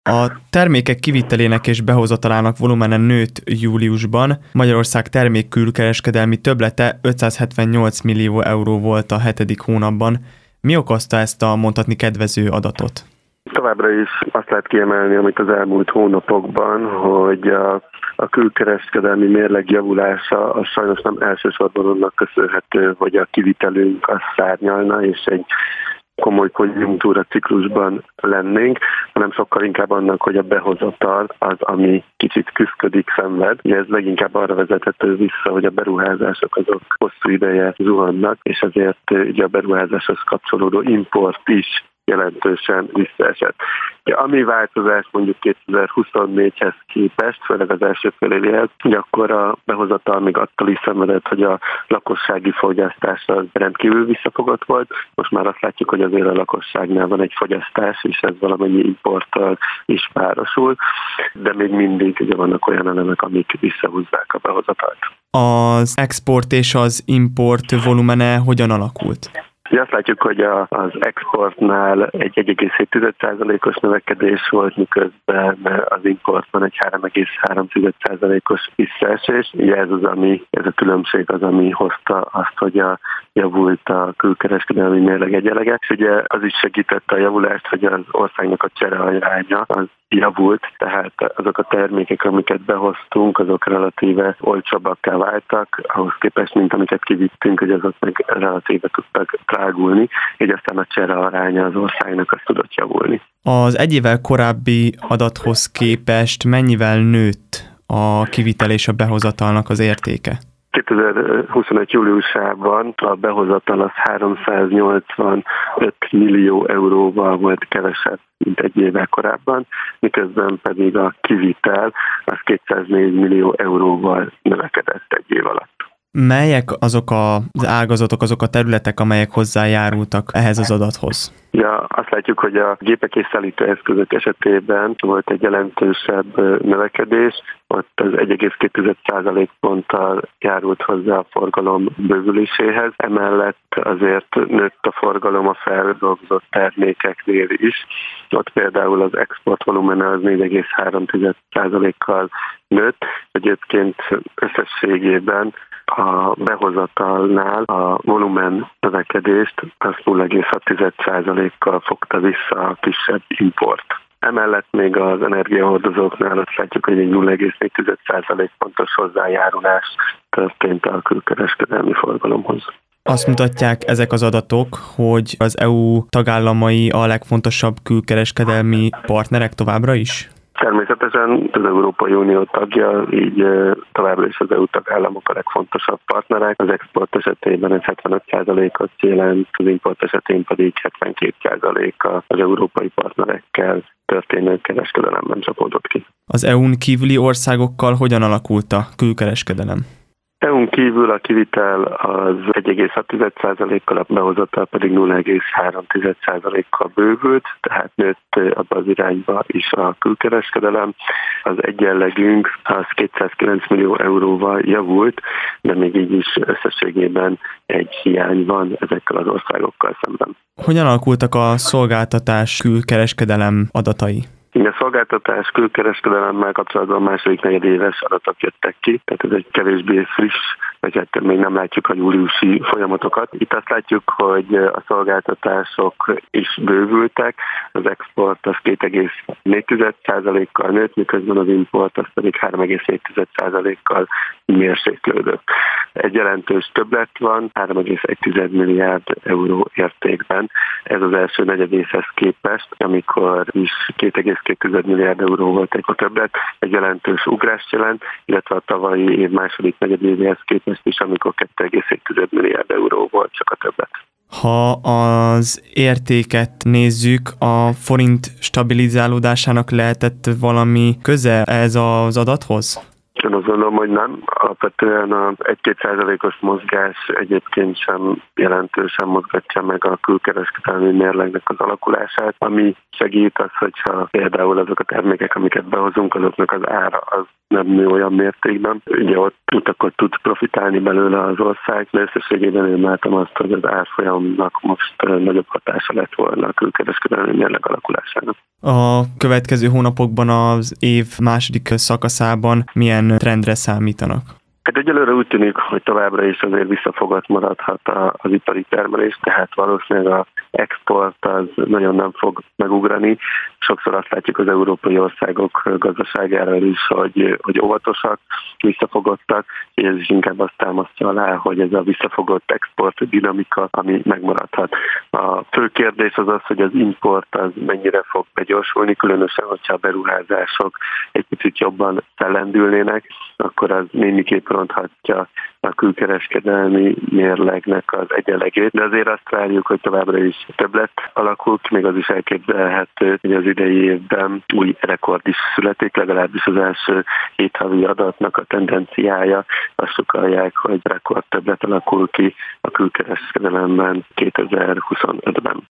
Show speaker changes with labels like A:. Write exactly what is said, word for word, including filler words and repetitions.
A: A termékek kivitelének és behozatalának volumene nőtt júliusban. Magyarország termékkülkereskedelmi többlete ötszázhetvennyolc millió euró volt a hetedik hónapban. Mi okozta ezt a mondhatni kedvező adatot?
B: Továbbra is azt lehet kiemelni, amit az elmúlt hónapokban, hogy a, a külkereskedelmi mérleg javulása az sajnos nem elsősorban annak köszönhető, hogy a kivitelünk az szárnyalna, és egy komoly konjunktúra ciklusban lennénk, hanem sokkal inkább annak, hogy a behozatal az, ami kicsit küszködik, szenved. Ugye ez leginkább arra vezethető vissza, hogy a beruházások azok hosszú ideje zuhannak, és ezért ugye a beruházáshoz kapcsolódó import is jelentősen visszaesett. Ja, ami változás mondjuk kétezer-huszonnégyhez képest, főleg az első fél évéhez, hogy akkor a behozatal még attól is szenvedett, hogy a lakossági fogyasztás az rendkívül visszafogott volt. Most már azt látjuk, hogy azért a lakosságnál van egy fogyasztás, és ez valamennyi importtal is párosul, de még mindig ugye vannak olyan elemek, amik visszahúzzák a behozatalt.
A: Az export és az import volumene hogyan alakult?
B: Ugye azt látjuk, hogy a, az exportnál egy egy egész hét százalékos növekedés volt, miközben az importban egy három egész három százalékos visszaesés. Ugye ez az, ami, ez a különbség az, ami hozta azt, hogy a, javult a külkereskedelmi mérleg egyenlege. És ugye az is segítette a javulást, hogy az országnak a cserearánya az javult, tehát azok a termékek, amiket behoztunk, azok relatíve olcsóbbakká váltak, ahhoz képest, mint amiket kivittünk, hogy azok meg relatíve tudtak drágulni, így aztán a cserearánya az országnak az tudott javulni.
A: Az egy évvel korábbi adathoz képest mennyivel nőtt a kivitel és a behozatalnak az értéke?
B: kétezer-huszonegy júliusában a behozatal az háromszáznyolcvanöt millió euróval volt kevesebb, mint egy évvel korábban, miközben pedig a kivitel az kétszáznégy millió euróval növekedett egy év alatt.
A: Melyek azok az ágazatok, azok a területek, amelyek hozzájárultak ehhez az adathoz?
B: Ja, azt látjuk, hogy a gépek és szállítóeszközök esetében volt egy jelentősebb növekedés, ott az egy egész két százalékponttal járult hozzá a forgalom bővüléséhez. Emellett azért nőtt a forgalom a feldolgozott termékeknél is. Ott például az export volumene az négy egész három százalékkal nőtt. Egyébként összességében a behozatalnál a volumen növekedést az nulla egész hat százalékkal fogta vissza a kisebb import. Emellett még az energiahordozóknál azt látjuk, hogy egy nulla egész négy százalék pontos hozzájárulás történt a külkereskedelmi forgalomhoz.
A: Azt mutatják ezek az adatok, hogy az é u tagállamai a legfontosabb külkereskedelmi partnerek továbbra is?
B: Természetesen az Európai Unió tagja, így továbbra is az é u tagállamok a legfontosabb partnerek. Az export esetében ez hetvenöt százalékot jelent, az import esetén pedig hetvenkét százaléka az európai partnerekkel történő kereskedelemben csapódott ki.
A: Az é u-n kívüli országokkal hogyan alakult a külkereskedelem?
B: é u-n kívül a kivitel az egy egész hat százalékkal, a behozatal pedig nulla egész három százalékkal bővült, tehát nőtt abba az irányba is a külkereskedelem. Az egyenlegünk az kétszázkilenc millió euróval javult, de még így is összességében egy hiány van ezekkel az országokkal szemben.
A: Hogyan alakultak a szolgáltatás külkereskedelem adatai?
B: A szolgáltatás külkereskedelemmel kapcsolatban második negyedéves adatok jöttek ki, tehát ez egy kevésbé friss, vagy hát még nem látjuk a júliusi folyamatokat. Itt azt látjuk, hogy a szolgáltatások is bővültek, az export az két egész négy százalékkal nőtt, miközben az import az pedig három egész hét százalékkal mérséklődött. Egy jelentős többlet van, három egész egy milliárd euró értékben. Ez az első negyedévhez képest, amikor is két egész két milliárd euró volt egy többlet, egy jelentős ugrást jelent, illetve a tavalyi év második negyedévéhez képest is, amikor két egész egy milliárd euró volt csak a többlet.
A: Ha az értéket nézzük, a forint stabilizálódásának lehetett valami köze ez az adathoz?
B: Én azt gondolom, hogy nem. Alapvetően a egy-két százalékos mozgás egyébként sem jelentősen mozgatja meg a külkereskedelmi mérlegnek az alakulását, ami segít az, hogyha például azok a termékek, amiket behozunk, azoknak az ára az nem nő olyan mértékben. Ugye ott, ott akkor tud profitálni belőle az ország, de összességében én látom azt, hogy az árfolyamnak most nagyobb hatása lett volna a külkereskedelmi mérleg alakulásának.
A: A következő hónapokban az év második szakaszában milyen trendre számítanak?
B: Hát egyelőre úgy tűnik, hogy továbbra is azért visszafogott maradhat az ipari termelés, tehát valószínűleg az export az nagyon nem fog megugrani. Sokszor azt látjuk az európai országok gazdaságáról is, hogy, hogy óvatosak, visszafogottak, és ez is inkább azt támasztja alá, hogy ez a visszafogott export dinamika, ami megmaradhat. A fő kérdés az az, hogy az import az mennyire fog begyorsulni, különösen, hogyha a beruházások egy picit jobban fellendülnének, akkor az némiképp ronthatja a külkereskedelmi mérlegnek az egyenlegét, de azért azt várjuk, hogy továbbra is többlet alakul ki, még az is elképzelhető, hogy az idei évben új rekord is születik, legalábbis az első hét havi adatnak a tendenciája azt sugalják, hogy rekord többlet alakul ki a külkereskedelemben kétezer-huszonötben.